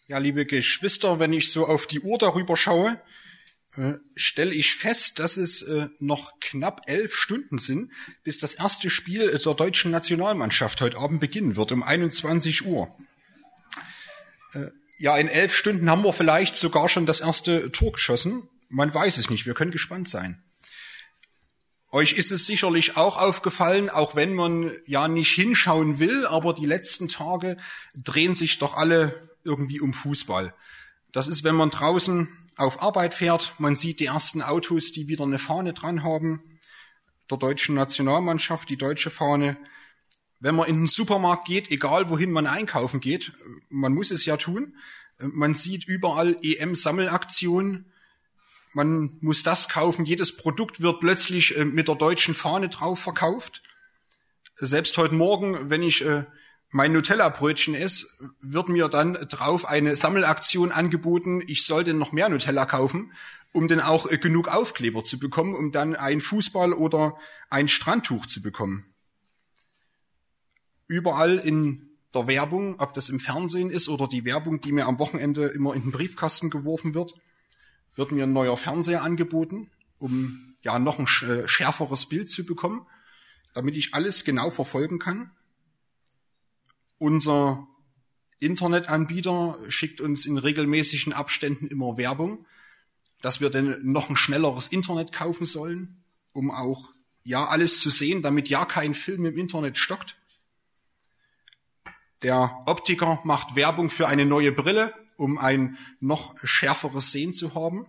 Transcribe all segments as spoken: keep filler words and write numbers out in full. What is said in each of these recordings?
Ja, liebe Geschwister, wenn ich so auf die Uhr darüber schaue, äh, stelle ich fest, dass es äh, noch knapp elf Stunden sind, bis das erste Spiel der deutschen Nationalmannschaft heute Abend beginnen wird, um einundzwanzig Uhr. Äh, ja, in elf Stunden haben wir vielleicht sogar schon das erste Tor geschossen. Man weiß es nicht, wir können gespannt sein. Euch ist es sicherlich auch aufgefallen, auch wenn man ja nicht hinschauen will, aber die letzten Tage drehen sich doch alle irgendwie um Fußball. Das ist, wenn man draußen auf Arbeit fährt, man sieht die ersten Autos, die wieder eine Fahne dran haben, der deutschen Nationalmannschaft, die deutsche Fahne. Wenn man in den Supermarkt geht, egal wohin man einkaufen geht, man muss es ja tun, man sieht überall E M-Sammelaktionen, man muss das kaufen, jedes Produkt wird plötzlich mit der deutschen Fahne drauf verkauft. Selbst heute Morgen, wenn ich mein Nutella-Brötchen esse, wird mir dann drauf eine Sammelaktion angeboten, ich sollte noch mehr Nutella kaufen, um dann auch genug Aufkleber zu bekommen, um dann ein Fußball oder ein Strandtuch zu bekommen. Überall in der Werbung, ob das im Fernsehen ist oder die Werbung, die mir am Wochenende immer in den Briefkasten geworfen wird, wird mir ein neuer Fernseher angeboten, um ja noch ein schärferes Bild zu bekommen, damit ich alles genau verfolgen kann. Unser Internetanbieter schickt uns in regelmäßigen Abständen immer Werbung, dass wir denn noch ein schnelleres Internet kaufen sollen, um auch ja alles zu sehen, damit ja kein Film im Internet stockt. Der Optiker macht Werbung für eine neue Brille, um ein noch schärferes Sehen zu haben.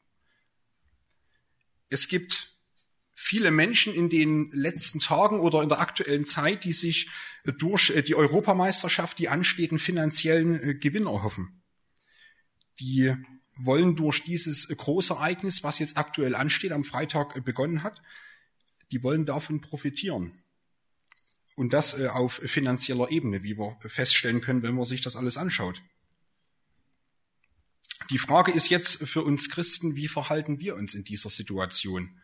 Es gibt viele Menschen in den letzten Tagen oder in der aktuellen Zeit, die sich durch die Europameisterschaft die anstehenden finanziellen Gewinn erhoffen. Die wollen durch dieses Großereignis, was jetzt aktuell ansteht, am Freitag begonnen hat, die wollen davon profitieren. Und das auf finanzieller Ebene, wie wir feststellen können, wenn man sich das alles anschaut. Die Frage ist jetzt für uns Christen, wie verhalten wir uns in dieser Situation?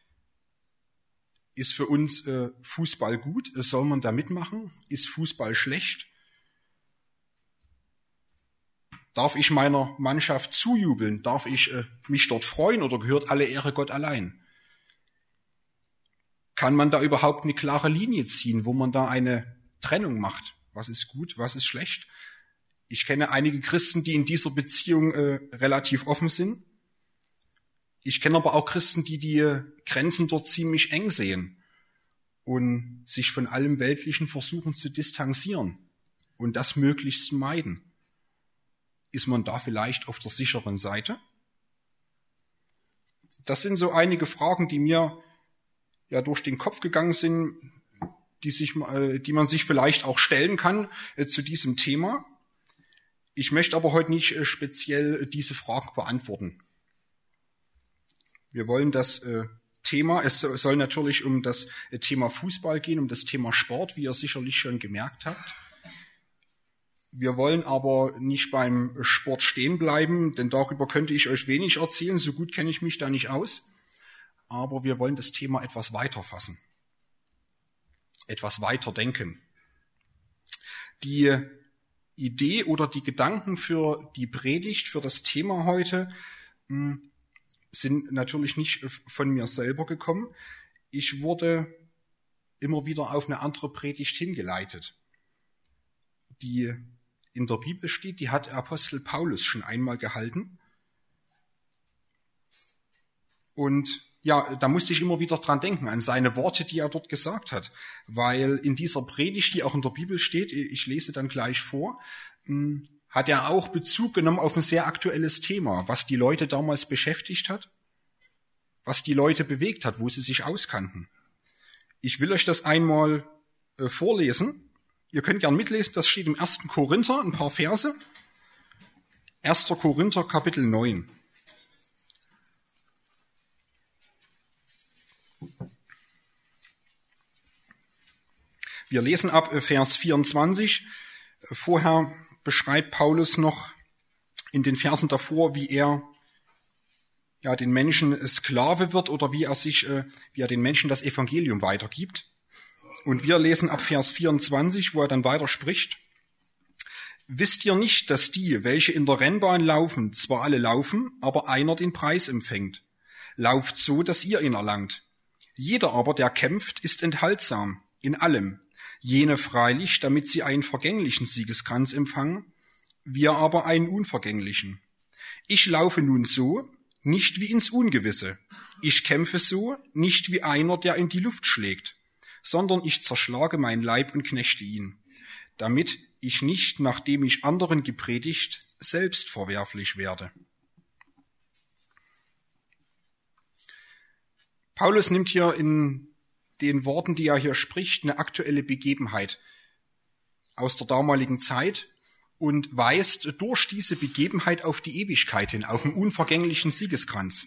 Ist für uns äh, Fußball gut? Soll man da mitmachen? Ist Fußball schlecht? Darf ich meiner Mannschaft zujubeln? Darf ich äh, mich dort freuen oder gehört alle Ehre Gott allein? Kann man da überhaupt eine klare Linie ziehen, wo man da eine Trennung macht? Was ist gut, was ist schlecht? Ich kenne einige Christen, die in dieser Beziehung äh, relativ offen sind. Ich kenne aber auch Christen, die die Grenzen dort ziemlich eng sehen und sich von allem Weltlichen versuchen zu distanzieren und das möglichst meiden. Ist man da vielleicht auf der sicheren Seite? Das sind so einige Fragen, die mir ja durch den Kopf gegangen sind, die, sich, die man sich vielleicht auch stellen kann äh, zu diesem Thema. Ich möchte aber heute nicht äh, speziell diese Fragen beantworten. Wir wollen das äh, Thema, es soll natürlich um das äh, Thema Fußball gehen, um das Thema Sport, wie ihr sicherlich schon gemerkt habt. Wir wollen aber nicht beim Sport stehen bleiben, denn darüber könnte ich euch wenig erzählen, so gut kenne ich mich da nicht aus. Aber wir wollen das Thema etwas weiter fassen, etwas weiter denken. Die Idee oder die Gedanken für die Predigt, für das Thema heute, mh, sind natürlich nicht von mir selber gekommen. Ich wurde immer wieder auf eine andere Predigt hingeleitet, die in der Bibel steht, die hat Apostel Paulus schon einmal gehalten. Und ja, da musste ich immer wieder dran denken, an seine Worte, die er dort gesagt hat. Weil in dieser Predigt, die auch in der Bibel steht, ich lese dann gleich vor, hat er auch Bezug genommen auf ein sehr aktuelles Thema, was die Leute damals beschäftigt hat, was die Leute bewegt hat, wo sie sich auskannten. Ich will euch das einmal äh, vorlesen. Ihr könnt gern mitlesen, das steht im ersten Korinther, ein paar Verse. erster Korinther, Kapitel neun. Wir lesen ab Vers vierundzwanzig. Vorher beschreibt Paulus noch in den Versen davor, wie er ja den Menschen Sklave wird oder wie er sich, wie er den Menschen das Evangelium weitergibt. Und wir lesen ab Vers vierundzwanzig, wo er dann weiter spricht. Wisst ihr nicht, dass die, welche in der Rennbahn laufen, zwar alle laufen, aber einer den Preis empfängt? Lauft so, dass ihr ihn erlangt. Jeder aber, der kämpft, ist enthaltsam, in allem. Jene freilich, damit sie einen vergänglichen Siegeskranz empfangen, wir aber einen unvergänglichen. Ich laufe nun so, nicht wie ins Ungewisse. Ich kämpfe so, nicht wie einer, der in die Luft schlägt, sondern ich zerschlage mein Leib und knechte ihn, damit ich nicht, nachdem ich anderen gepredigt, selbst verwerflich werde. Paulus nimmt hier in den Worten, die er hier spricht, eine aktuelle Begebenheit aus der damaligen Zeit und weist durch diese Begebenheit auf die Ewigkeit hin, auf den unvergänglichen Siegeskranz.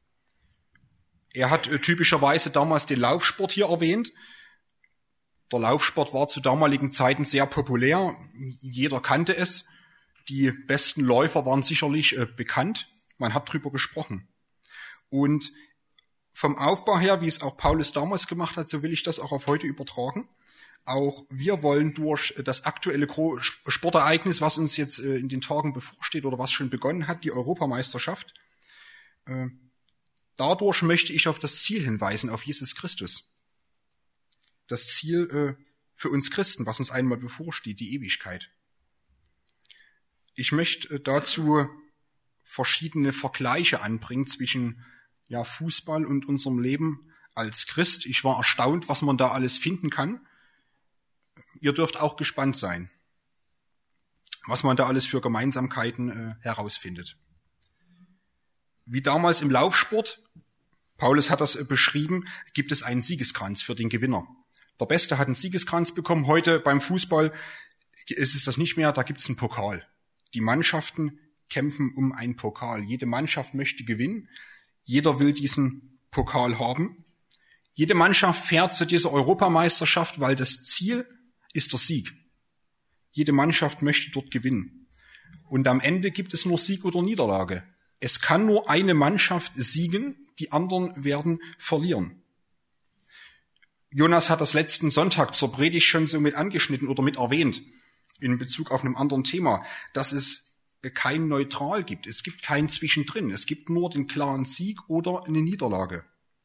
Er hat typischerweise damals den Laufsport hier erwähnt. Der Laufsport war zu damaligen Zeiten sehr populär. Jeder kannte es. Die besten Läufer waren sicherlich äh, bekannt. Man hat drüber gesprochen. Und vom Aufbau her, wie es auch Paulus damals gemacht hat, so will ich das auch auf heute übertragen. Auch wir wollen durch das aktuelle Sportereignis, was uns jetzt äh, in den Tagen bevorsteht oder was schon begonnen hat, die Europameisterschaft, äh, dadurch möchte ich auf das Ziel hinweisen, auf Jesus Christus. Das Ziel äh, für uns Christen, was uns einmal bevorsteht, die Ewigkeit. Ich möchte äh, dazu verschiedene Vergleiche anbringen zwischen ja, Fußball und unserem Leben als Christ. Ich war erstaunt, was man da alles finden kann. Ihr dürft auch gespannt sein, was man da alles für Gemeinsamkeiten äh, herausfindet. Wie damals im Laufsport, Paulus hat das äh, beschrieben, gibt es einen Siegeskranz für den Gewinner. Der Beste hat einen Siegeskranz bekommen. Heute beim Fußball ist es das nicht mehr, da gibt es einen Pokal. Die Mannschaften kämpfen um einen Pokal. Jede Mannschaft möchte gewinnen. Jeder will diesen Pokal haben. Jede Mannschaft fährt zu dieser Europameisterschaft, weil das Ziel ist der Sieg. Jede Mannschaft möchte dort gewinnen. Und am Ende gibt es nur Sieg oder Niederlage. Es kann nur eine Mannschaft siegen, die anderen werden verlieren. Jonas hat das letzten Sonntag zur Predigt schon so mit angeschnitten oder mit erwähnt, in Bezug auf einem anderen Thema, dass es kein Neutral gibt. Es gibt kein Zwischendrin. Es gibt nur den klaren Sieg oder eine Niederlage.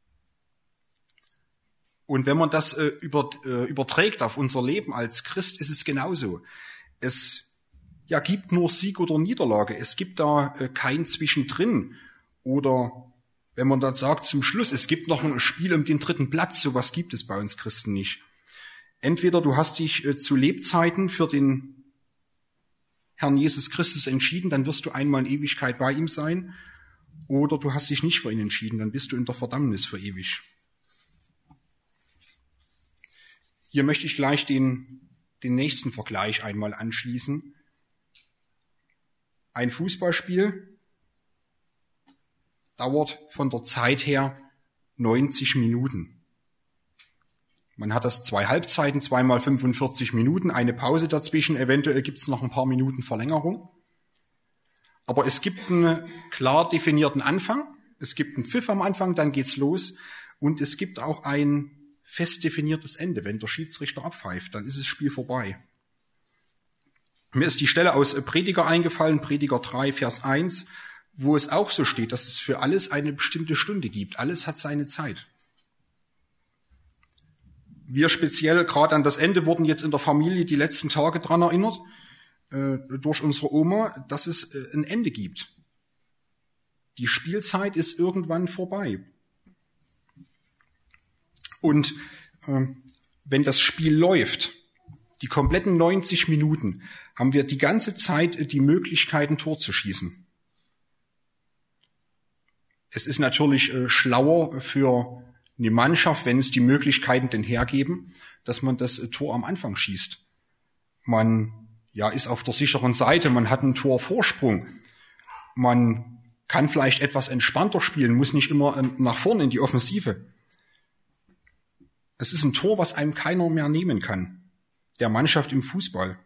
Und wenn man das äh, über, äh, überträgt auf unser Leben als Christ, ist es genauso. Es ja, gibt nur Sieg oder Niederlage. Es gibt da äh, kein Zwischendrin. Oder wenn man dann sagt zum Schluss, es gibt noch ein Spiel um den dritten Platz, sowas gibt es bei uns Christen nicht. Entweder du hast dich äh, zu Lebzeiten für den Herrn Jesus Christus entschieden, dann wirst du einmal in Ewigkeit bei ihm sein. Oder du hast dich nicht für ihn entschieden, dann bist du in der Verdammnis für ewig. Hier möchte ich gleich den, den nächsten Vergleich einmal anschließen. Ein Fußballspiel dauert von der Zeit her neunzig Minuten. Man hat das zwei Halbzeiten, zweimal fünfundvierzig Minuten, eine Pause dazwischen, eventuell gibt es noch ein paar Minuten Verlängerung. Aber es gibt einen klar definierten Anfang, es gibt einen Pfiff am Anfang, dann geht's los und es gibt auch ein fest definiertes Ende. Wenn der Schiedsrichter abpfeift, dann ist das Spiel vorbei. Mir ist die Stelle aus Prediger eingefallen, Prediger drei, Vers eins, wo es auch so steht, dass es für alles eine bestimmte Stunde gibt. Alles hat seine Zeit. Wir speziell gerade an das Ende wurden jetzt in der Familie die letzten Tage dran erinnert, äh, durch unsere Oma, dass es äh, ein Ende gibt. Die Spielzeit ist irgendwann vorbei. Und äh, wenn das Spiel läuft, die kompletten neunzig Minuten, haben wir die ganze Zeit äh, die Möglichkeit, ein Tor zu schießen. Es ist natürlich äh, schlauer für eine Mannschaft, wenn es die Möglichkeiten denn hergeben, dass man das Tor am Anfang schießt. Man ja, ist auf der sicheren Seite, man hat einen Torvorsprung. Man kann vielleicht etwas entspannter spielen, muss nicht immer nach vorne in die Offensive. Es ist ein Tor, was einem keiner mehr nehmen kann, der Mannschaft im Fußball.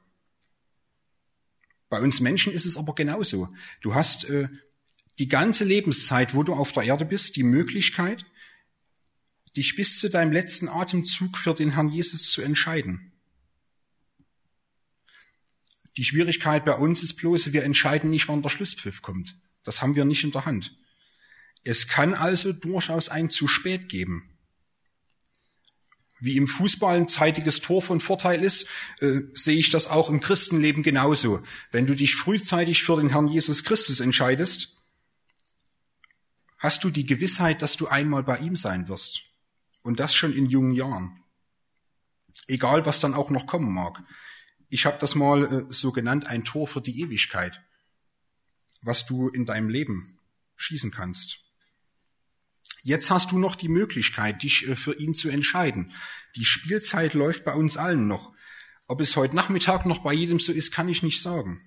Bei uns Menschen ist es aber genauso. Du hast äh, die ganze Lebenszeit, wo du auf der Erde bist, die Möglichkeit, dich bis zu deinem letzten Atemzug für den Herrn Jesus zu entscheiden. Die Schwierigkeit bei uns ist bloß, wir entscheiden nicht, wann der Schlusspfiff kommt. Das haben wir nicht in der Hand. Es kann also durchaus ein zu spät geben. Wie im Fußball ein zeitiges Tor von Vorteil ist, äh, sehe ich das auch im Christenleben genauso. Wenn du dich frühzeitig für den Herrn Jesus Christus entscheidest, hast du die Gewissheit, dass du einmal bei ihm sein wirst. Und das schon in jungen Jahren. Egal, was dann auch noch kommen mag. Ich habe das mal äh, so genannt, ein Tor für die Ewigkeit, was du in deinem Leben schießen kannst. Jetzt hast du noch die Möglichkeit, dich äh, für ihn zu entscheiden. Die Spielzeit läuft bei uns allen noch. Ob es heute Nachmittag noch bei jedem so ist, kann ich nicht sagen.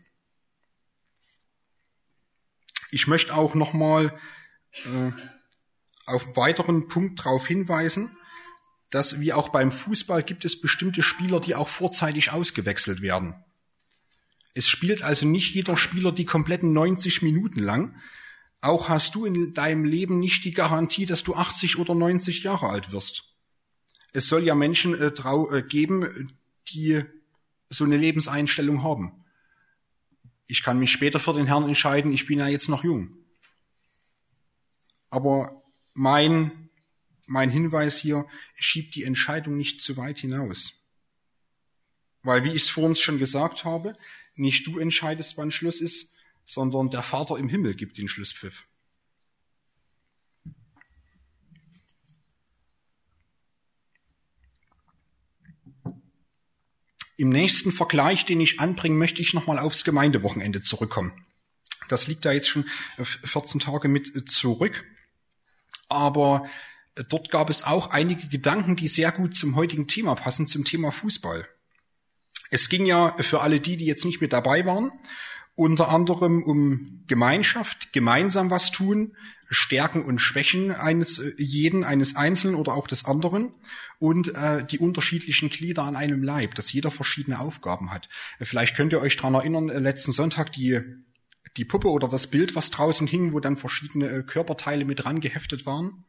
Ich möchte auch noch mal äh, auf einen weiteren Punkt darauf hinweisen, dass wie auch beim Fußball gibt es bestimmte Spieler, die auch vorzeitig ausgewechselt werden. Es spielt also nicht jeder Spieler die kompletten neunzig Minuten lang. Auch hast du in deinem Leben nicht die Garantie, dass du achtzig oder neunzig Jahre alt wirst. Es soll ja Menschen äh, trau, äh, geben, die so eine Lebenseinstellung haben. Ich kann mich später für den Herrn entscheiden, ich bin ja jetzt noch jung. Aber mein Mein Hinweis hier, schiebt die Entscheidung nicht zu weit hinaus. Weil, wie ich es vorhin schon gesagt habe, nicht du entscheidest, wann Schluss ist, sondern der Vater im Himmel gibt den Schlusspfiff. Im nächsten Vergleich, den ich anbringe, möchte ich nochmal aufs Gemeindewochenende zurückkommen. Das liegt da jetzt schon vierzehn Tage mit zurück. Aber dort gab es auch einige Gedanken, die sehr gut zum heutigen Thema passen, zum Thema Fußball. Es ging ja für alle die, die jetzt nicht mit dabei waren, unter anderem um Gemeinschaft, gemeinsam was tun, Stärken und Schwächen eines jeden, eines Einzelnen oder auch des anderen und äh, die unterschiedlichen Glieder an einem Leib, dass jeder verschiedene Aufgaben hat. Vielleicht könnt ihr euch daran erinnern, letzten Sonntag die die Puppe oder das Bild, was draußen hing, wo dann verschiedene Körperteile mit dran geheftet waren.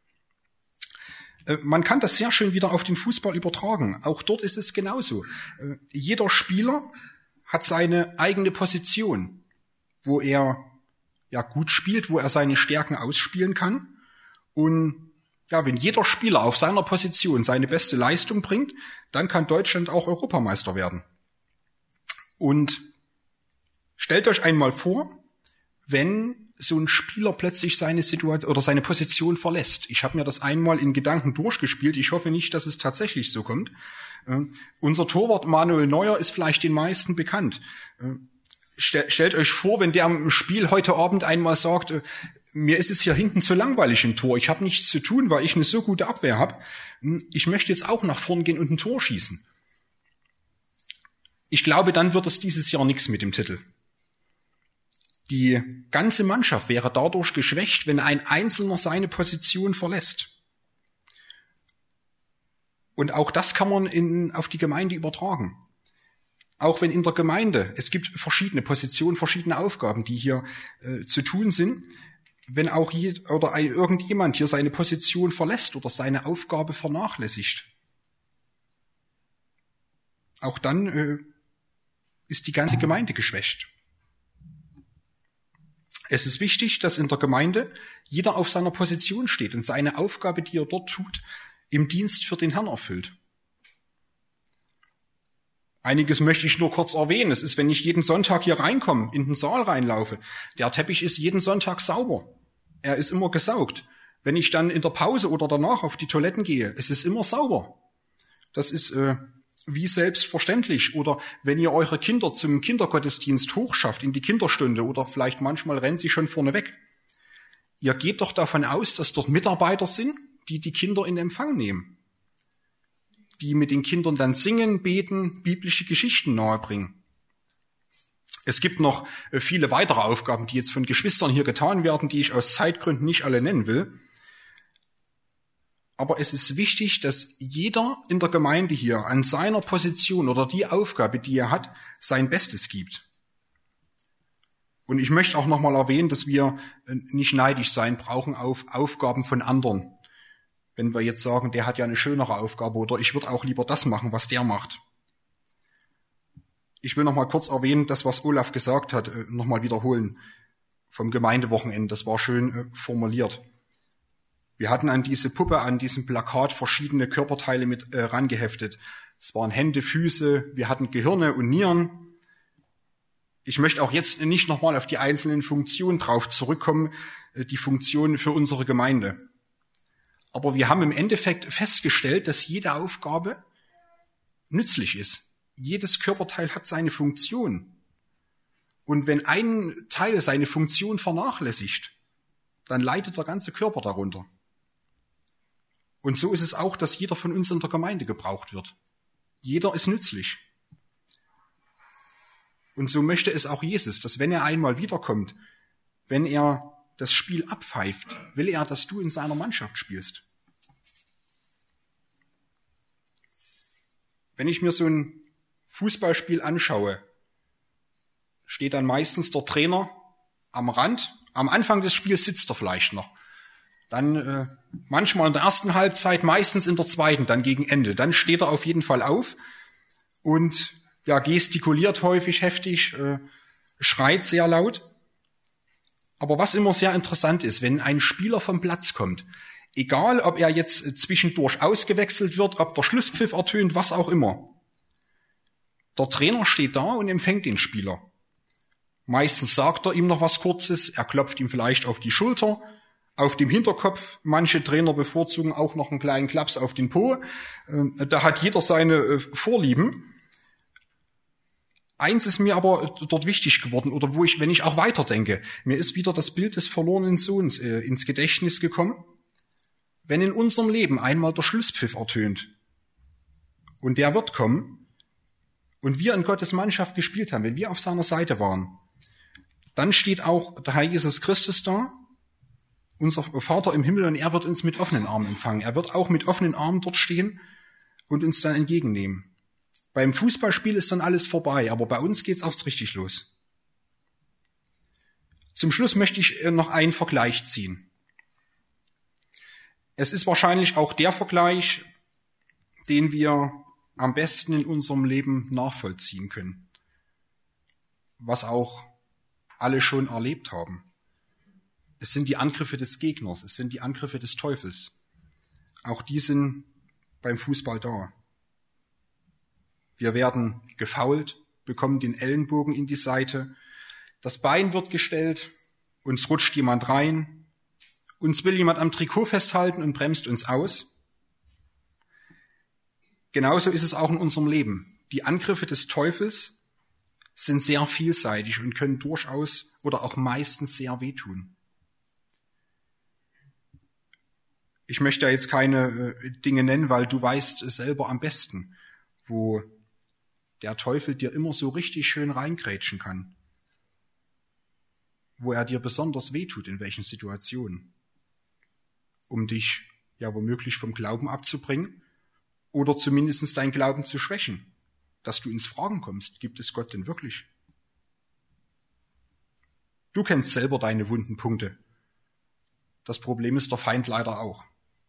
Man kann das sehr schön wieder auf den Fußball übertragen. Auch dort ist es genauso. Jeder Spieler hat seine eigene Position, wo er ja gut spielt, wo er seine Stärken ausspielen kann. Und ja, wenn jeder Spieler auf seiner Position seine beste Leistung bringt, dann kann Deutschland auch Europameister werden. Und stellt euch einmal vor, wenn so ein Spieler plötzlich seine Situation oder seine Position verlässt. Ich habe mir das einmal in Gedanken durchgespielt. Ich hoffe nicht, dass es tatsächlich so kommt. Äh, unser Torwart Manuel Neuer ist vielleicht den meisten bekannt. Äh, stell, stellt euch vor, wenn der im Spiel heute Abend einmal sagt, äh, mir ist es hier hinten zu langweilig im Tor. Ich habe nichts zu tun, weil ich eine so gute Abwehr habe. Ich möchte jetzt auch nach vorn gehen und ein Tor schießen. Ich glaube, dann wird es dieses Jahr nichts mit dem Titel. Die ganze Mannschaft wäre dadurch geschwächt, wenn ein Einzelner seine Position verlässt. Und auch das kann man in, auf die Gemeinde übertragen. Auch wenn in der Gemeinde, es gibt verschiedene Positionen, verschiedene Aufgaben, die hier äh, zu tun sind. Wenn auch je, oder ein, irgendjemand hier seine Position verlässt oder seine Aufgabe vernachlässigt, auch dann äh, ist die ganze Gemeinde geschwächt. Es ist wichtig, dass in der Gemeinde jeder auf seiner Position steht und seine Aufgabe, die er dort tut, im Dienst für den Herrn erfüllt. Einiges möchte ich nur kurz erwähnen. Es ist, wenn ich jeden Sonntag hier reinkomme, in den Saal reinlaufe, der Teppich ist jeden Sonntag sauber. Er ist immer gesaugt. Wenn ich dann in der Pause oder danach auf die Toiletten gehe, es ist immer sauber. Das ist äh, wie selbstverständlich. Oder wenn ihr eure Kinder zum Kindergottesdienst hochschafft, in die Kinderstunde oder vielleicht manchmal rennen sie schon vorne weg. Ihr geht doch davon aus, dass dort Mitarbeiter sind, die die Kinder in Empfang nehmen. Die mit den Kindern dann singen, beten, biblische Geschichten nahebringen. Es gibt noch viele weitere Aufgaben, die jetzt von Geschwistern hier getan werden, die ich aus Zeitgründen nicht alle nennen will. Aber es ist wichtig, dass jeder in der Gemeinde hier an seiner Position oder die Aufgabe, die er hat, sein Bestes gibt. Und ich möchte auch nochmal erwähnen, dass wir nicht neidisch sein brauchen auf Aufgaben von anderen. Wenn wir jetzt sagen, der hat ja eine schönere Aufgabe oder ich würde auch lieber das machen, was der macht. Ich will noch mal kurz erwähnen, das, was Olaf gesagt hat, noch mal wiederholen vom Gemeindewochenende. Das war schön formuliert. Wir hatten an diese Puppe, an diesem Plakat verschiedene Körperteile mit äh, rangeheftet. Es waren Hände, Füße, wir hatten Gehirne und Nieren. Ich möchte auch jetzt nicht nochmal auf die einzelnen Funktionen drauf zurückkommen, äh, die Funktionen für unsere Gemeinde. Aber wir haben im Endeffekt festgestellt, dass jede Aufgabe nützlich ist. Jedes Körperteil hat seine Funktion. Und wenn ein Teil seine Funktion vernachlässigt, dann leidet der ganze Körper darunter. Und so ist es auch, dass jeder von uns in der Gemeinde gebraucht wird. Jeder ist nützlich. Und so möchte es auch Jesus, dass wenn er einmal wiederkommt, wenn er das Spiel abpfeift, will er, dass du in seiner Mannschaft spielst. Wenn ich mir so ein Fußballspiel anschaue, steht dann meistens der Trainer am Rand. Am Anfang des Spiels sitzt er vielleicht noch. Dann äh, manchmal in der ersten Halbzeit, meistens in der zweiten, dann gegen Ende. Dann steht er auf jeden Fall auf und ja, gestikuliert häufig heftig, äh, schreit sehr laut. Aber was immer sehr interessant ist, wenn ein Spieler vom Platz kommt, egal ob er jetzt zwischendurch ausgewechselt wird, ob der Schlusspfiff ertönt, was auch immer, der Trainer steht da und empfängt den Spieler. Meistens sagt er ihm noch was Kurzes, er klopft ihm vielleicht auf die Schulter, auf dem Hinterkopf. Manche Trainer bevorzugen auch noch einen kleinen Klaps auf den Po. Da hat jeder seine Vorlieben. Eins ist mir aber dort wichtig geworden, oder wo ich, wenn ich auch weiterdenke, mir ist wieder das Bild des verlorenen Sohns äh, ins Gedächtnis gekommen. Wenn in unserem Leben einmal der Schlusspfiff ertönt, und der wird kommen, und wir in Gottes Mannschaft gespielt haben, wenn wir auf seiner Seite waren, dann steht auch der Herr Jesus Christus da, unser Vater im Himmel, und er wird uns mit offenen Armen empfangen. Er wird auch mit offenen Armen dort stehen und uns dann entgegennehmen. Beim Fußballspiel ist dann alles vorbei, aber bei uns geht's erst richtig los. Zum Schluss möchte ich noch einen Vergleich ziehen. Es ist wahrscheinlich auch der Vergleich, den wir am besten in unserem Leben nachvollziehen können, was auch alle schon erlebt haben. Es sind die Angriffe des Gegners, es sind die Angriffe des Teufels. Auch die sind beim Fußball da. Wir werden gefoult, bekommen den Ellenbogen in die Seite, das Bein wird gestellt, uns rutscht jemand rein, uns will jemand am Trikot festhalten und bremst uns aus. Genauso ist es auch in unserem Leben. Die Angriffe des Teufels sind sehr vielseitig und können durchaus oder auch meistens sehr wehtun. Ich möchte jetzt keine äh, Dinge nennen, weil du weißt es selber am besten, wo der Teufel dir immer so richtig schön reingrätschen kann, wo er dir besonders wehtut, in welchen Situationen, um dich ja womöglich vom Glauben abzubringen oder zumindest deinen Glauben zu schwächen, dass du ins Fragen kommst, gibt es Gott denn wirklich? Du kennst selber deine wunden Punkte. Das Problem ist der Feind leider auch.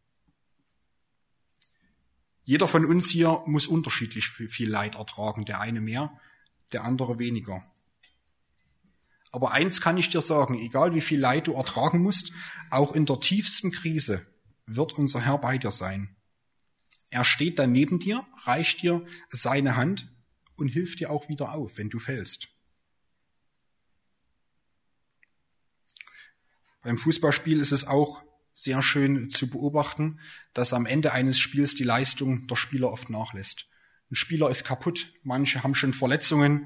Jeder von uns hier muss unterschiedlich viel Leid ertragen, der eine mehr, der andere weniger. Aber eins kann ich dir sagen, egal wie viel Leid du ertragen musst, auch in der tiefsten Krise wird unser Herr bei dir sein. Er steht dann neben dir, reicht dir seine Hand und hilft dir auch wieder auf, wenn du fällst. Beim Fußballspiel ist es auch sehr schön zu beobachten, dass am Ende eines Spiels die Leistung der Spieler oft nachlässt. Ein Spieler ist kaputt, manche haben schon Verletzungen,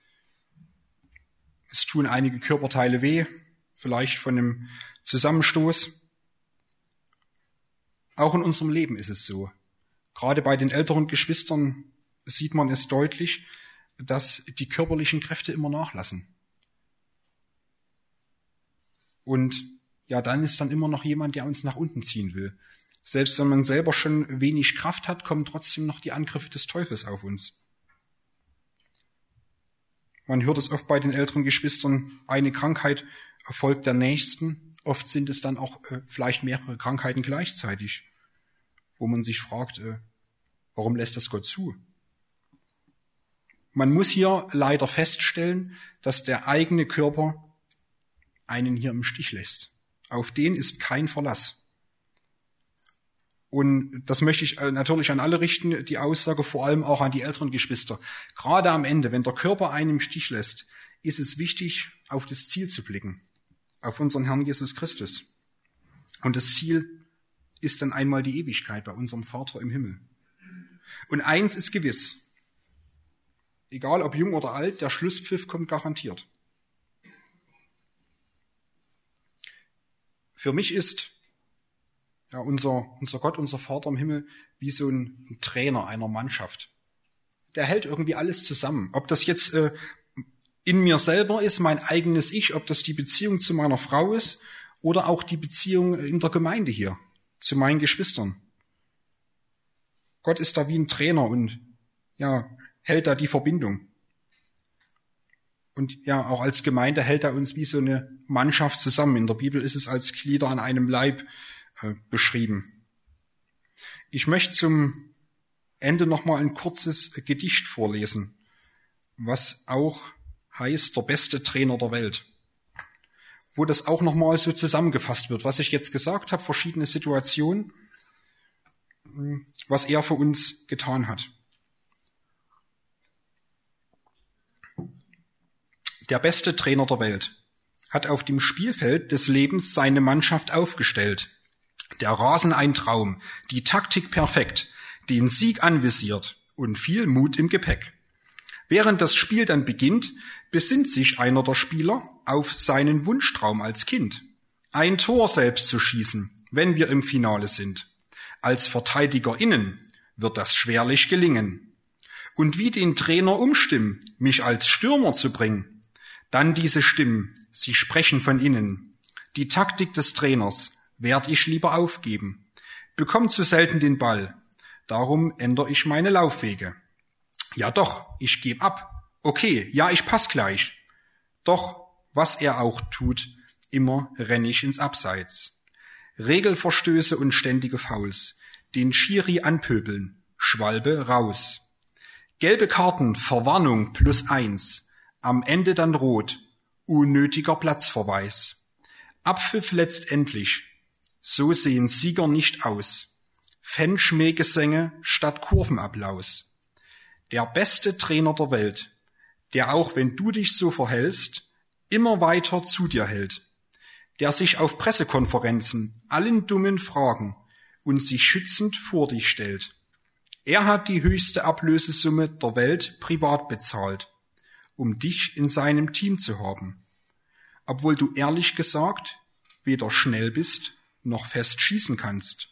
es tun einige Körperteile weh, vielleicht von einem Zusammenstoß. Auch in unserem Leben ist es so. Gerade bei den älteren Geschwistern sieht man es deutlich, dass die körperlichen Kräfte immer nachlassen. Und ja, dann ist dann immer noch jemand, der uns nach unten ziehen will. Selbst wenn man selber schon wenig Kraft hat, kommen trotzdem noch die Angriffe des Teufels auf uns. Man hört es oft bei den älteren Geschwistern, eine Krankheit folgt der nächsten. Oft sind es dann auch äh, vielleicht mehrere Krankheiten gleichzeitig, wo man sich fragt, äh, warum lässt das Gott zu? man muss hier leider feststellen, dass der eigene Körper einen hier im Stich lässt. Auf den ist kein Verlass. Und das möchte ich natürlich an alle richten, die Aussage vor allem auch an die älteren Geschwister. Gerade am Ende, wenn der Körper einen im Stich lässt, ist es wichtig, auf das Ziel zu blicken, auf unseren Herrn Jesus Christus. Und das Ziel ist dann einmal die Ewigkeit bei unserem Vater im Himmel. Und eins ist gewiss, egal ob jung oder alt, der Schlusspfiff kommt garantiert. Für mich ist ja, unser, unser Gott, unser Vater im Himmel, wie so ein, ein Trainer einer Mannschaft. Der hält irgendwie alles zusammen. Ob das jetzt äh, in mir selber ist, mein eigenes Ich, ob das die Beziehung zu meiner Frau ist oder auch die Beziehung in der Gemeinde hier, zu meinen Geschwistern. Gott ist da wie ein Trainer und ja, hält da die Verbindung. Und ja, auch als Gemeinde hält er uns wie so eine Mannschaft zusammen. In der Bibel ist es als Glieder an einem Leib beschrieben. Ich möchte zum Ende noch mal ein kurzes Gedicht vorlesen, was auch heißt, der beste Trainer der Welt, wo das auch noch mal so zusammengefasst wird, was ich jetzt gesagt habe, verschiedene Situationen, was er für uns getan hat. Der beste Trainer der Welt hat auf dem Spielfeld des Lebens seine Mannschaft aufgestellt. Der Rasen ein Traum, die Taktik perfekt, den Sieg anvisiert und viel Mut im Gepäck. Während das Spiel dann beginnt, besinnt sich einer der Spieler auf seinen Wunschtraum als Kind. Ein Tor selbst zu schießen, wenn wir im Finale sind. Als VerteidigerInnen wird das schwerlich gelingen. Und wie den Trainer umstimmen, mich als Stürmer zu bringen. Dann diese Stimmen, sie sprechen von innen. Die Taktik des Trainers werd ich lieber aufgeben. Bekomm zu selten den Ball. Darum ändere ich meine Laufwege. Ja doch, ich geb ab. Okay, ja, ich pass gleich. Doch, was er auch tut, immer renn ich ins Abseits. Regelverstöße und ständige Fouls. Den Schiri anpöbeln. Schwalbe raus. Gelbe Karten, Verwarnung plus eins. Am Ende dann rot. Unnötiger Platzverweis. Abpfiff letztendlich. So sehen Sieger nicht aus. Fanschmähgesänge statt Kurvenapplaus. Der beste Trainer der Welt, der auch wenn du dich so verhältst, immer weiter zu dir hält. Der sich auf Pressekonferenzen allen dummen Fragen und sich schützend vor dich stellt. Er hat die höchste Ablösesumme der Welt privat bezahlt, um dich in seinem Team zu haben. Obwohl du ehrlich gesagt weder schnell bist, noch fest schießen kannst.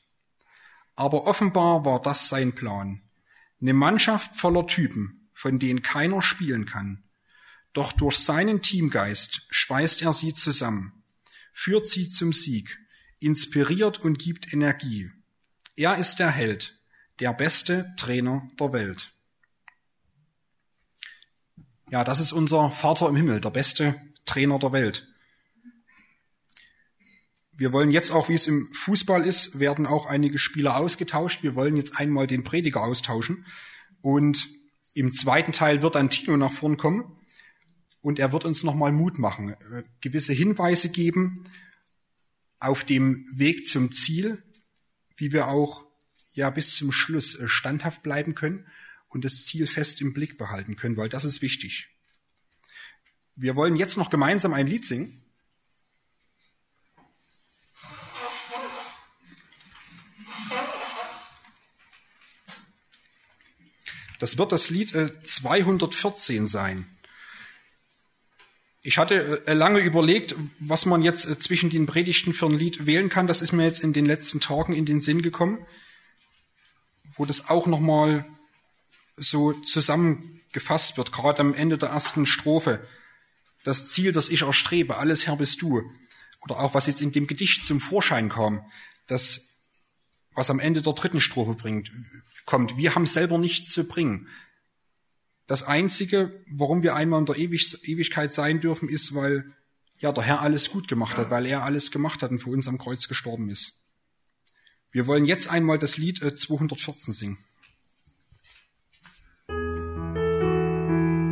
Aber offenbar war das sein Plan. Eine Mannschaft voller Typen, von denen keiner spielen kann. Doch durch seinen Teamgeist schweißt er sie zusammen, führt sie zum Sieg, inspiriert und gibt Energie. Er ist der Held, der beste Trainer der Welt. Ja, das ist unser Vater im Himmel, der beste Trainer der Welt. Wir wollen jetzt auch, wie es im Fußball ist, werden auch einige Spieler ausgetauscht. Wir wollen jetzt einmal den Prediger austauschen. Und im zweiten Teil wird dann Tino nach vorn kommen und er wird uns nochmal Mut machen, gewisse Hinweise geben auf dem Weg zum Ziel, wie wir auch ja bis zum Schluss standhaft bleiben können und das Ziel fest im Blick behalten können, weil das ist wichtig. Wir wollen jetzt noch gemeinsam ein Lied singen. Das wird das Lied zweihundertvierzehn sein. Ich hatte lange überlegt, was man jetzt zwischen den Predigten für ein Lied wählen kann. Das ist mir jetzt in den letzten Tagen in den Sinn gekommen, wo das auch nochmal so zusammengefasst wird, gerade am Ende der ersten Strophe. Das Ziel, das ich erstrebe, alles Herr bist du. Oder auch was jetzt in dem Gedicht zum Vorschein kam, das, was am Ende der dritten Strophe bringt, kommt. Wir haben selber nichts zu bringen. Das Einzige, warum wir einmal in der Ewig- Ewigkeit sein dürfen, ist, weil ja der Herr alles gut gemacht hat, weil er alles gemacht hat und für uns am Kreuz gestorben ist. Wir wollen jetzt einmal das Lied zweihundertvierzehn singen.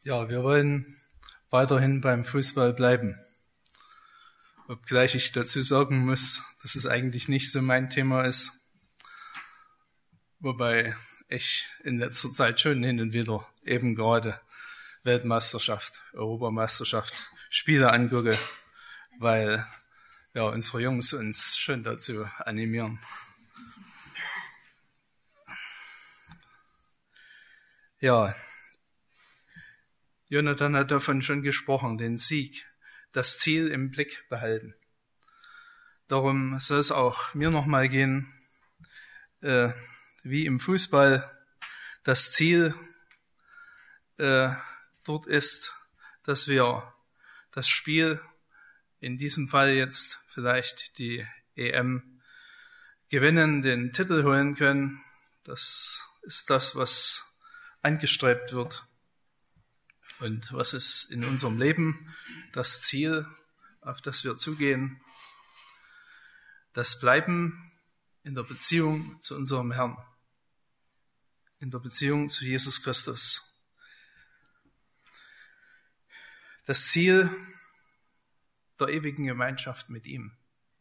Ja, wir wollen weiterhin beim Fußball bleiben. Obgleich ich dazu sagen muss, dass es eigentlich nicht so mein Thema ist. Wobei ich in letzter Zeit schon hin und wieder eben gerade Weltmeisterschaft, Europameisterschaft, Spiele angucke, weil ja unsere Jungs uns schon dazu animieren. Ja, Jonathan hat davon schon gesprochen, den Sieg, das Ziel im Blick behalten. Darum soll es auch mir nochmal gehen, äh, wie im Fußball. Das Ziel äh, dort ist, dass wir das Spiel, in diesem Fall jetzt vielleicht die E M, gewinnen, den Titel holen können. Das ist das, was angestrebt wird. Und was ist in unserem Leben das Ziel, auf das wir zugehen? Das Bleiben in der Beziehung zu unserem Herrn, in der Beziehung zu Jesus Christus. Das Ziel der ewigen Gemeinschaft mit ihm.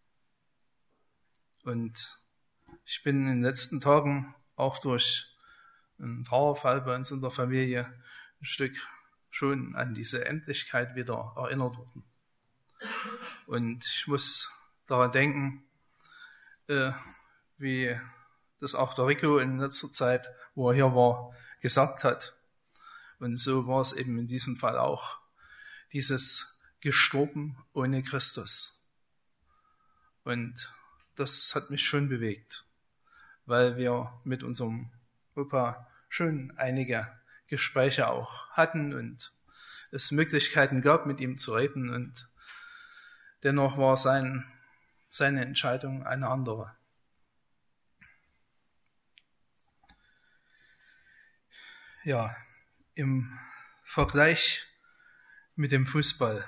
Und ich bin in den letzten Tagen auch durch einen Trauerfall bei uns in der Familie ein Stück schon an diese Endlichkeit wieder erinnert worden. Und ich muss daran denken, äh, wie das auch der Rico in letzter Zeit, wo er hier war, gesagt hat. Und so war es eben in diesem Fall auch. Dieses gestorben ohne Christus. Und das hat mich schon bewegt, weil wir mit unserem Opa schon einige Gespräche auch hatten und es Möglichkeiten gab, mit ihm zu reden. Und dennoch war sein, seine Entscheidung eine andere. Ja, im Vergleich mit dem Fußball.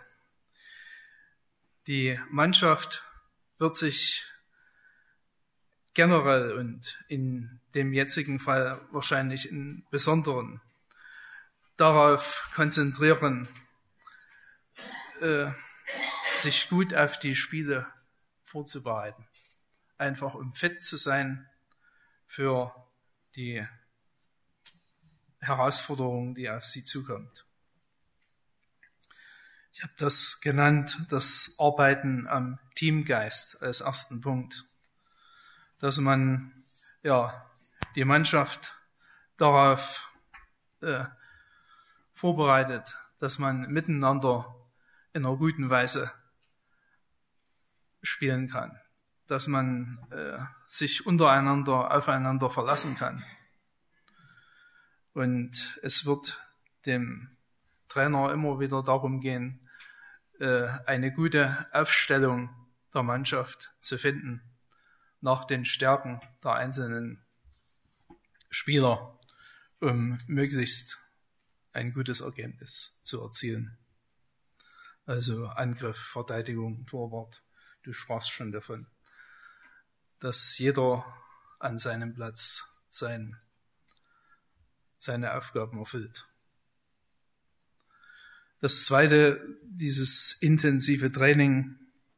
Die Mannschaft wird sich generell und in dem jetzigen Fall wahrscheinlich im Besonderen darauf konzentrieren, äh, sich gut auf die Spiele vorzubereiten. Einfach um fit zu sein für die Herausforderung, die auf sie zukommt. Ich habe das genannt, das Arbeiten am Teamgeist als ersten Punkt. Dass man ja die Mannschaft darauf äh, vorbereitet, dass man miteinander in einer guten Weise spielen kann, dass man äh, sich untereinander aufeinander verlassen kann. Und es wird dem Trainer immer wieder darum gehen, äh, eine gute Aufstellung der Mannschaft zu finden, nach den Stärken der einzelnen Spieler, um möglichst ein gutes Ergebnis zu erzielen. Also Angriff, Verteidigung, Torwart, du sprachst schon davon, dass jeder an seinem Platz sein, seine Aufgaben erfüllt. Das zweite, dieses intensive Training.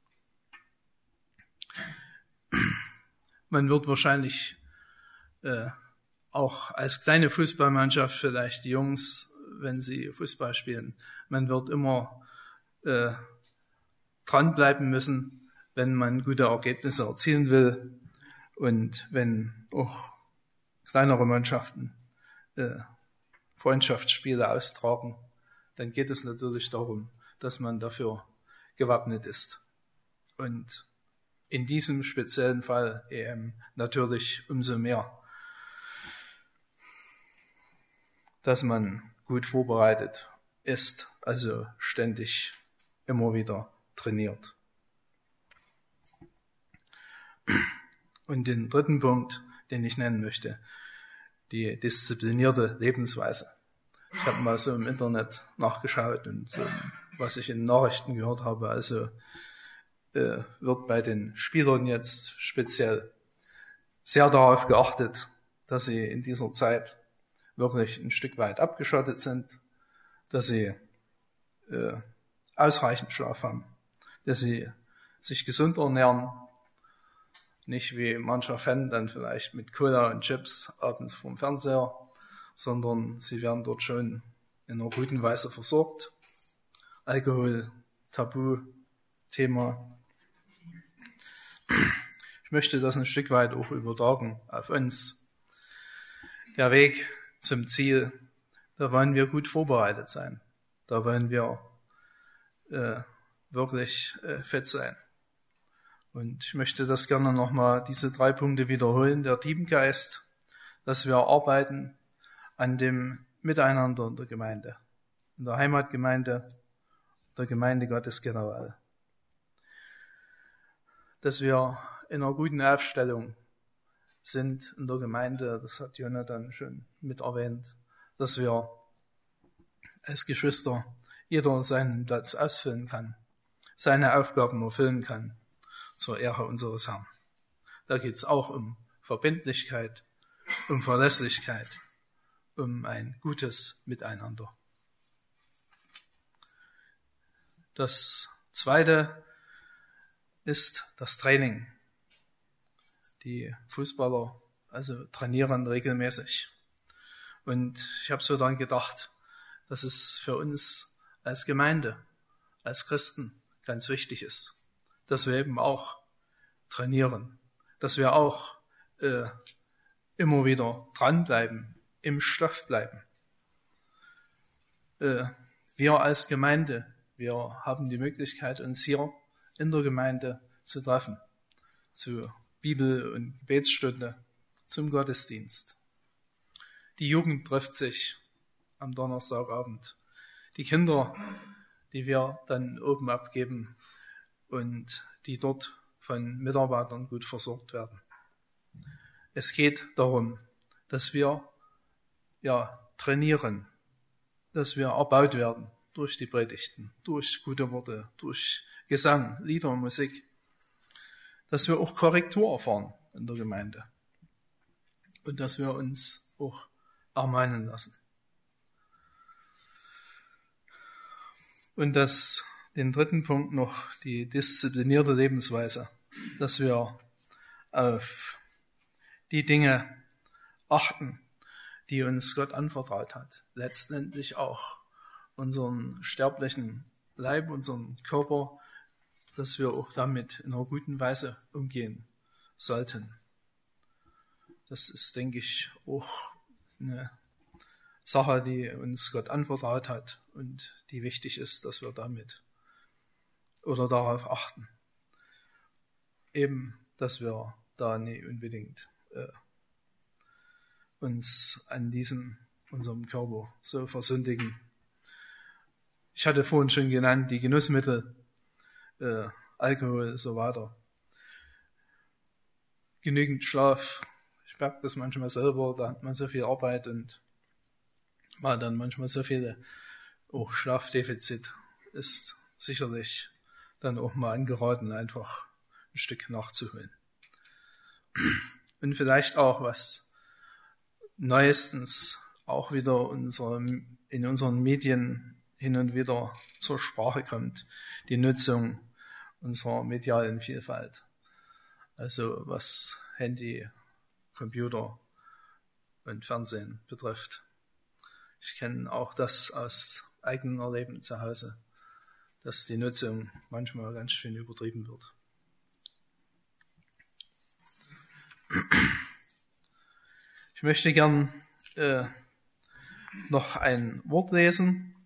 Man wird wahrscheinlich äh, auch als kleine Fußballmannschaft, vielleicht die Jungs, wenn sie Fußball spielen, man wird immer äh, dranbleiben müssen, wenn man gute Ergebnisse erzielen will. Und wenn auch kleinere Mannschaften äh, Freundschaftsspiele austragen, dann geht es natürlich darum, dass man dafür gewappnet ist. Und in diesem speziellen Fall E M natürlich umso mehr, dass man gut vorbereitet ist, also ständig immer wieder trainiert. Und den dritten Punkt, den ich nennen möchte, die disziplinierte Lebensweise. Ich habe mal so im Internet nachgeschaut und so, was ich in Nachrichten gehört habe, also äh, wird bei den Spielern jetzt speziell sehr darauf geachtet, dass sie in dieser Zeit wirklich ein Stück weit abgeschottet sind, dass sie äh, ausreichend Schlaf haben, dass sie sich gesund ernähren, nicht wie mancher Fan dann vielleicht mit Cola und Chips abends vorm Fernseher, sondern sie werden dort schon in einer guten Weise versorgt. Alkohol, Tabu, Thema. Ich möchte das ein Stück weit auch übertragen auf uns. Der Weg zum Ziel, da wollen wir gut vorbereitet sein. Da wollen wir äh, wirklich äh, fit sein. Und ich möchte das gerne nochmal, diese drei Punkte wiederholen. Der Teamgeist, dass wir arbeiten an dem Miteinander in der Gemeinde, in der Heimatgemeinde, der Gemeinde Gottes generell. Dass wir in einer guten Aufstellung sind in der Gemeinde, das hat Jonathan schon mit erwähnt, dass wir als Geschwister jeder seinen Platz ausfüllen kann, seine Aufgaben erfüllen kann, zur Ehre unseres Herrn. Da geht es auch um Verbindlichkeit, um Verlässlichkeit, um ein gutes Miteinander. Das Zweite ist das Training. Die Fußballer also trainieren regelmäßig. Und ich habe so daran gedacht, dass es für uns als Gemeinde, als Christen ganz wichtig ist, dass wir eben auch trainieren, dass wir auch äh, immer wieder dranbleiben, im Stoff bleiben. Äh, wir als Gemeinde, wir haben die Möglichkeit, uns hier in der Gemeinde zu treffen, zu Bibel- und Gebetsstunde, zum Gottesdienst. Die Jugend trifft sich am Donnerstagabend. Die Kinder, die wir dann oben abgeben und die dort von Mitarbeitern gut versorgt werden. Es geht darum, dass wir ja trainieren, dass wir erbaut werden durch die Predigten, durch gute Worte, durch Gesang, Lieder, Musik, dass wir auch Korrektur erfahren in der Gemeinde und dass wir uns auch ermahnen lassen. Und das, den dritten Punkt noch, die disziplinierte Lebensweise, dass wir auf die Dinge achten, die uns Gott anvertraut hat. Letztendlich auch unseren sterblichen Leib, unseren Körper, dass wir auch damit in einer guten Weise umgehen sollten. Das ist, denke ich, auch eine Sache, die uns Gott anvertraut hat und die wichtig ist, dass wir damit oder darauf achten. Eben, dass wir da nicht unbedingt äh, uns an diesem, unserem Körper so versündigen. Ich hatte vorhin schon genannt, die Genussmittel, äh, Alkohol, so weiter. Genügend Schlaf. Ich merke das manchmal selber, da hat man so viel Arbeit und man hat dann manchmal so viele, auch Schlafdefizit ist sicherlich dann auch mal angeraten, einfach ein Stück nachzuholen. Und vielleicht auch, was neuestens auch wieder unsere, in unseren Medien hin und wieder zur Sprache kommt, die Nutzung unserer medialen Vielfalt. Also was Handy, Computer und Fernsehen betrifft. Ich kenne auch das aus eigenem Erleben zu Hause, dass die Nutzung manchmal ganz schön übertrieben wird. Ich möchte gern äh, noch ein Wort lesen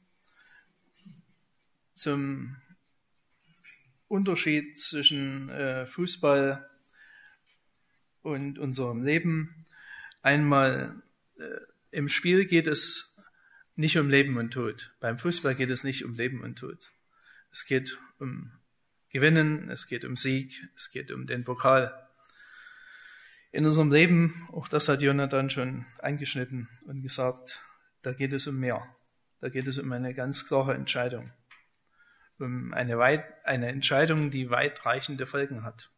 zum Unterschied zwischen äh, Fußball und unserem Leben. Einmal äh, im Spiel geht es nicht um Leben und Tod. Beim Fußball geht es nicht um Leben und Tod. Es geht um Gewinnen, es geht um Sieg, es geht um den Pokal. In unserem Leben, auch das hat Jonathan schon angeschnitten und gesagt, da geht es um mehr. Da geht es um eine ganz klare Entscheidung. Um eine, weit, eine Entscheidung, die weitreichende Folgen hat.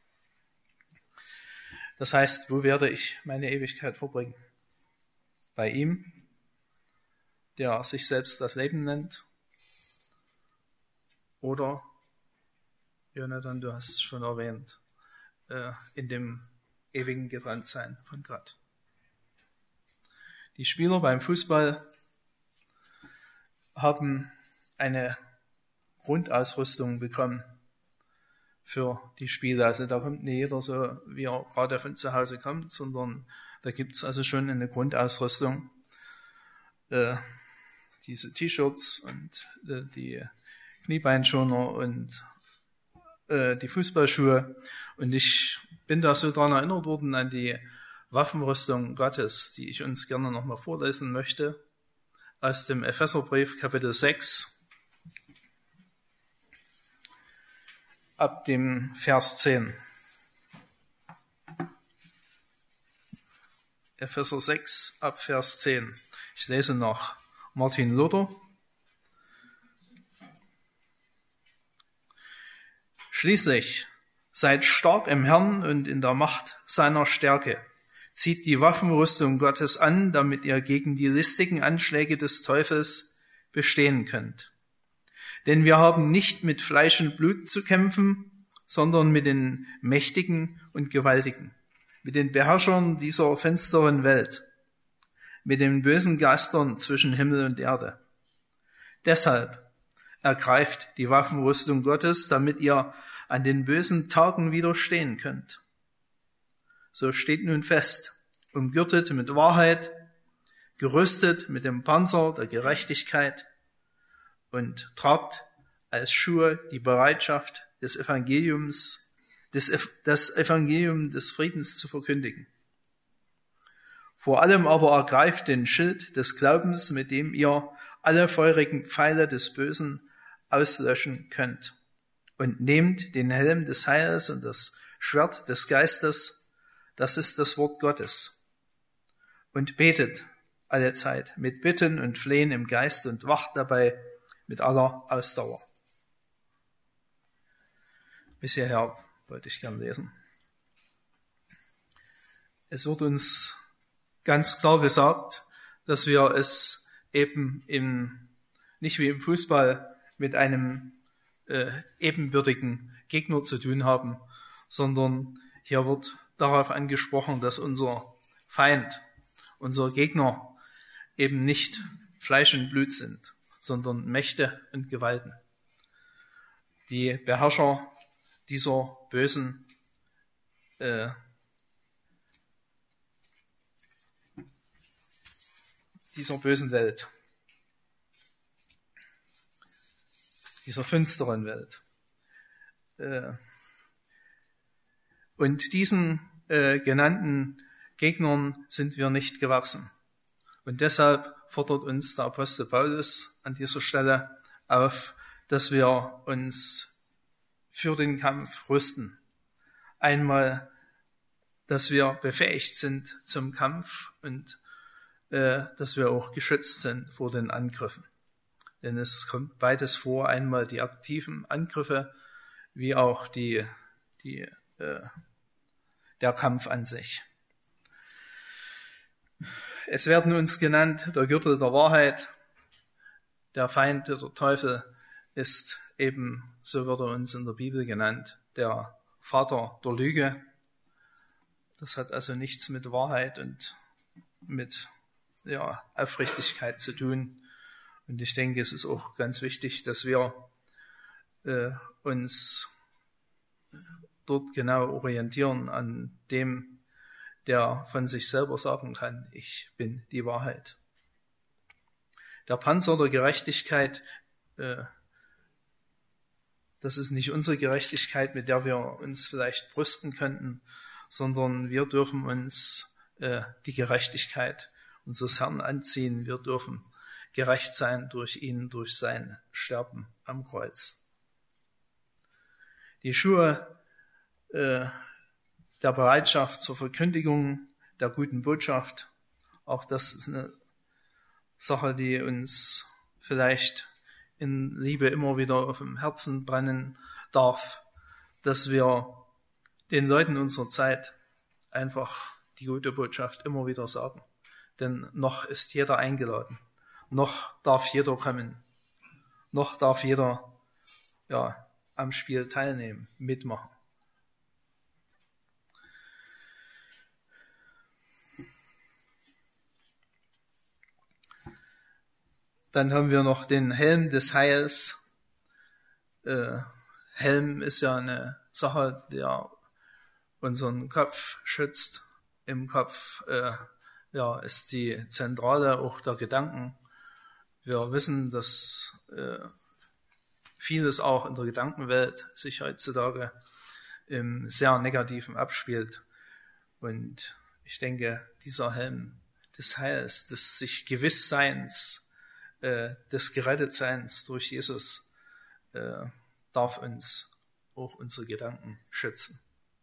Das heißt, wo werde ich meine Ewigkeit verbringen? Bei ihm der sich selbst das Leben nennt. Oder, Jonathan, du hast es schon erwähnt, äh, in dem ewigen Getrenntsein von Gott. Die Spieler beim Fußball haben eine Grundausrüstung bekommen für die Spiele. Also da kommt nicht jeder so, wie er gerade von zu Hause kommt, sondern da gibt es also schon eine Grundausrüstung. Äh, diese T-Shirts und äh, die Kniebeinschoner und äh, die Fußballschuhe. Und ich bin da so daran erinnert worden an die Waffenrüstung Gottes, die ich uns gerne nochmal vorlesen möchte, aus dem Epheserbrief Kapitel sechs, ab dem Vers zehn. Epheser sechs, ab Vers zehn. Ich lese nach Martin Luther. Schließlich, seid stark im Herrn und in der Macht seiner Stärke. Zieht die Waffenrüstung Gottes an, damit ihr gegen die listigen Anschläge des Teufels bestehen könnt. Denn wir haben nicht mit Fleisch und Blut zu kämpfen, sondern mit den Mächtigen und Gewaltigen, mit den Beherrschern dieser finsteren Welt, mit den bösen Geistern zwischen Himmel und Erde. Deshalb ergreift die Waffenrüstung Gottes, damit ihr an den bösen Tagen widerstehen könnt. So steht nun fest, umgürtet mit Wahrheit, gerüstet mit dem Panzer der Gerechtigkeit und tragt als Schuhe die Bereitschaft des Evangeliums, des, das Evangelium des Friedens zu verkündigen. Vor allem aber ergreift den Schild des Glaubens, mit dem ihr alle feurigen Pfeile des Bösen auslöschen könnt. Und nehmt den Helm des Heils und das Schwert des Geistes, das ist das Wort Gottes. Und betet alle Zeit mit Bitten und Flehen im Geist und wacht dabei mit aller Ausdauer. Bis hierher wollte ich gern lesen. Es wird uns ganz klar gesagt, dass wir es eben im, nicht wie im Fußball mit einem äh, ebenbürtigen Gegner zu tun haben, sondern hier wird darauf angesprochen, dass unser Feind, unser Gegner eben nicht Fleisch und Blut sind, sondern Mächte und Gewalten. Die Beherrscher dieser bösen äh, dieser bösen Welt, dieser finsteren Welt. Äh, und diesen äh, genannten Gegnern sind wir nicht gewachsen. Und deshalb fordert uns der Apostel Paulus an dieser Stelle auf, dass wir uns für den Kampf rüsten. Einmal, dass wir befähigt sind zum Kampf und äh, dass wir auch geschützt sind vor den Angriffen. Denn es kommt beides vor, einmal die aktiven Angriffe, wie auch die, die, äh, der Kampf an sich. Es werden uns genannt der Gürtel der Wahrheit. Der Feind, der Teufel, ist eben, so wird er uns in der Bibel genannt, der Vater der Lüge. Das hat also nichts mit Wahrheit und mit ja, Aufrichtigkeit zu tun. Und ich denke, es ist auch ganz wichtig, dass wir äh, uns dort genau orientieren an dem, der von sich selber sagen kann, ich bin die Wahrheit. Der Panzer der Gerechtigkeit, äh, das ist nicht unsere Gerechtigkeit, mit der wir uns vielleicht brüsten könnten, sondern wir dürfen uns äh, die Gerechtigkeit unseres Herrn anziehen. Wir dürfen gerecht sein durch ihn, durch sein Sterben am Kreuz. Die Schuhe äh, der Bereitschaft zur Verkündigung der guten Botschaft, auch das ist eine Sache, die uns vielleicht in Liebe immer wieder auf dem Herzen brennen darf, dass wir den Leuten unserer Zeit einfach die gute Botschaft immer wieder sagen. Denn noch ist jeder eingeladen. noch darf jeder kommen, noch darf jeder ja, am Spiel teilnehmen, mitmachen. Dann haben wir noch den Helm des Heils. Äh, Helm ist ja eine Sache, der unseren Kopf schützt. Im Kopf äh, ja, ist die Zentrale auch der Gedanken. Wir wissen, dass äh, vieles auch in der Gedankenwelt sich heutzutage im sehr Negativen abspielt. Und ich denke, dieser Helm des Heils, des sich Gewissseins, äh, des Gerettetseins durch Jesus, äh, darf uns auch unsere Gedanken schützen.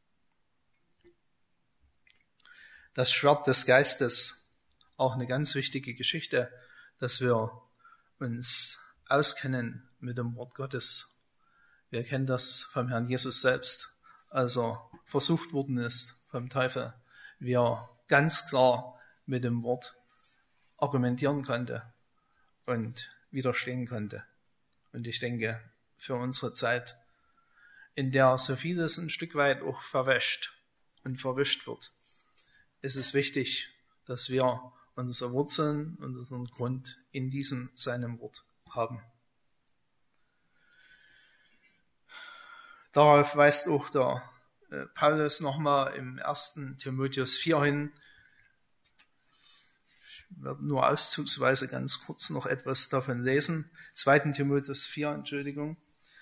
Das Schwert des Geistes, auch eine ganz wichtige Geschichte, dass wir uns auskennen mit dem Wort Gottes. Wir kennen das vom Herrn Jesus selbst, als er versucht worden ist vom Teufel, wie er ganz klar mit dem Wort argumentieren konnte und widerstehen konnte. Und ich denke, für unsere Zeit, in der so vieles ein Stück weit auch verwäscht und verwischt wird, ist es wichtig, dass wir unsere Wurzeln und unseren Grund in diesem seinem Wort haben. Darauf weist auch der äh, Paulus nochmal im ersten Timotheus vier hin. Ich werde nur auszugsweise ganz kurz noch etwas davon lesen. zweiten Timotheus vier, Entschuldigung.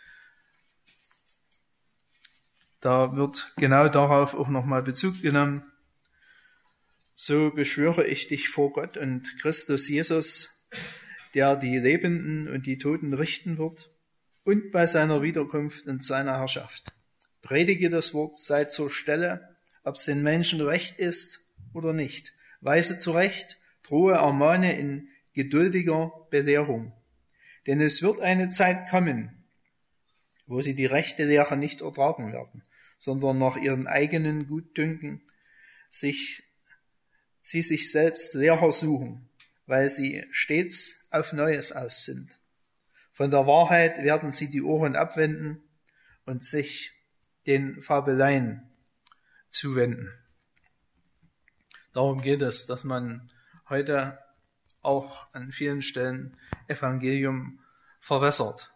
Da wird genau darauf auch nochmal Bezug genommen. So beschwöre ich dich vor Gott und Christus Jesus, der die Lebenden und die Toten richten wird, und bei seiner Wiederkunft und seiner Herrschaft. Predige das Wort, sei zur Stelle, ob es den Menschen recht ist oder nicht. Weise zurecht, drohe, ermahne in geduldiger Belehrung. Denn es wird eine Zeit kommen, wo sie die rechte Lehre nicht ertragen werden, sondern nach ihren eigenen Gutdünken sich sie sich selbst Lehrer suchen, weil sie stets auf Neues aus sind. Von der Wahrheit werden sie die Ohren abwenden und sich den Fabeleien zuwenden. Darum geht es, dass man heute auch an vielen Stellen Evangelium verwässert.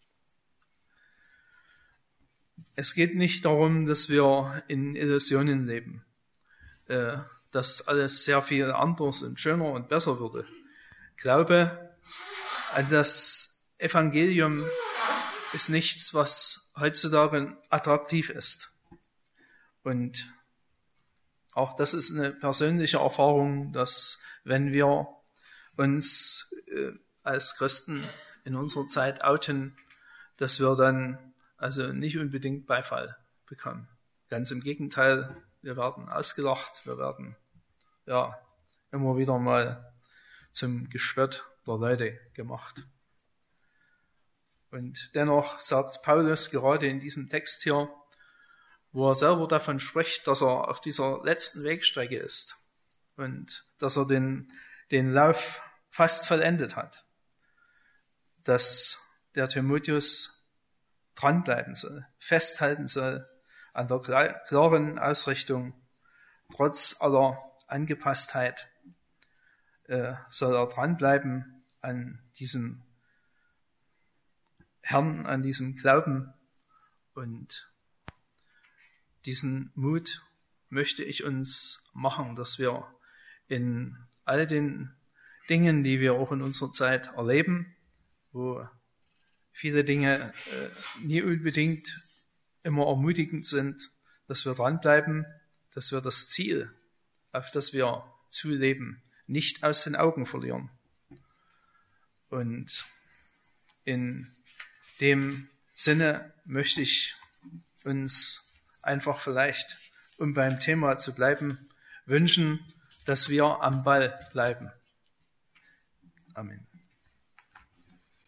Es geht nicht darum, dass wir in Illusionen leben, äh, dass alles sehr viel anders und schöner und besser würde. Glaube an das Evangelium ist nichts, was heutzutage attraktiv ist. Und auch das ist eine persönliche Erfahrung, dass wenn wir uns äh, als Christen in unserer Zeit outen, dass wir dann also nicht unbedingt Beifall bekommen. Ganz im Gegenteil, wir werden ausgelacht, wir werden ja immer wieder mal zum Gespött der Leute gemacht. Und dennoch sagt Paulus gerade in diesem Text hier, wo er selber davon spricht, dass er auf dieser letzten Wegstrecke ist und dass er den, den Lauf fast vollendet hat, dass der Timotheus dranbleiben soll, festhalten soll an der klaren Ausrichtung, trotz aller Angepasstheit äh, soll er dranbleiben an diesem Herrn, an diesem Glauben, und diesen Mut möchte ich uns machen, dass wir in all den Dingen, die wir auch in unserer Zeit erleben, wo viele Dinge äh, nie unbedingt immer ermutigend sind, dass wir dranbleiben, dass wir das Ziel, auf das wir zuleben, nicht aus den Augen verlieren. Und in dem Sinne möchte ich uns einfach vielleicht, um beim Thema zu bleiben, wünschen, dass wir am Ball bleiben. Amen.